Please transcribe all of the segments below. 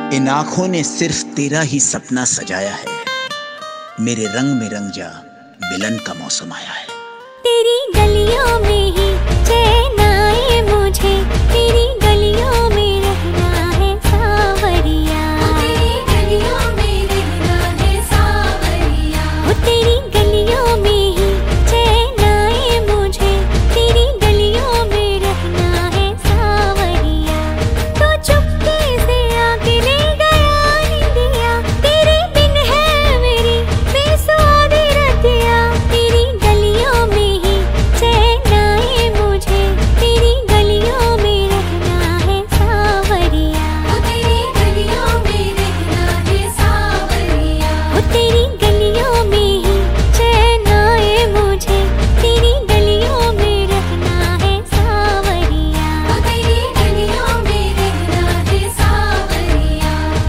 इन आंखों ने सिर्फ तेरा ही सपना सजाया है। मेरे रंग में रंग जा, मिलन का मौसम आया है। तेरी गलियों में ही चैन आए मुझे, तेरी गलियों में रहना है सावरिया। तेरी गलियों में रहना है सावरिया। तेरी गलियों में ही चैन आए मुझे, तेरी गलियों में रहना है सावरिया। तो चुपके से आके ले गया निंदिया, तेरे बिन है मेरी बेसुध रतिया। तेरी गलियों में ही चैन आए मुझे, तेरी गलियों में रहना है सावरिया। तेरी गलियों में रहना है सावरिया। तेरी गलियों में ही चैन आए मुझे, तेरी गलियों में रहना है सावरिया। तेरी गलियों में रहना है सावरिया।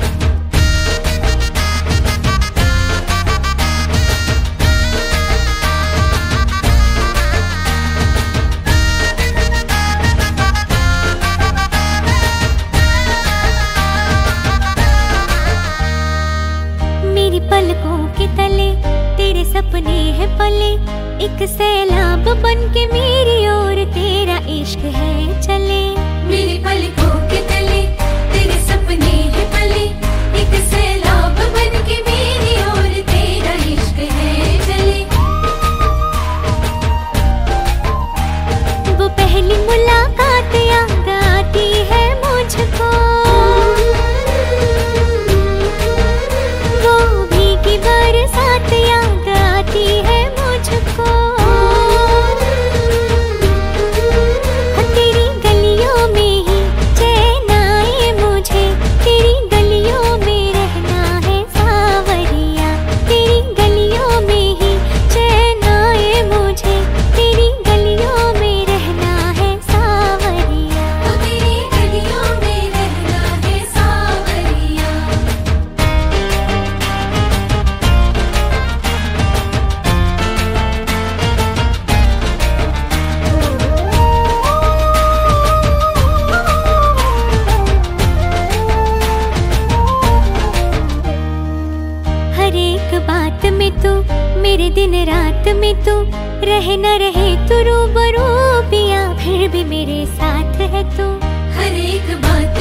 मेरी पलकों के तले तेरे सपने हैं पले, एक सैलाब बन के मेरी ओर तेरा इश्क है चले। मेरी पलकों के तले तेरे सपने हैं पले, एक सैलाब बन के मेरी ओर तेरा इश्क है चले। वो पहली मुलाकात याद आती है मुझको, वो भीगी बरसात याद आती है मुझको। तेरी गलियों में ही चैन आए मुझे, तेरी गलियों में रहना है सावरिया। तेरी गलियों में ही चैन आए मुझे, तेरी गलियों में रहना है सावरिया। तेरी गलियों में रहना है सावरिया। हर एक बात में तू, मेरे दिन रात में तू, रहे न रहे तू रूबरू पिया, फिर भी मेरे साथ है तू। हर एक बात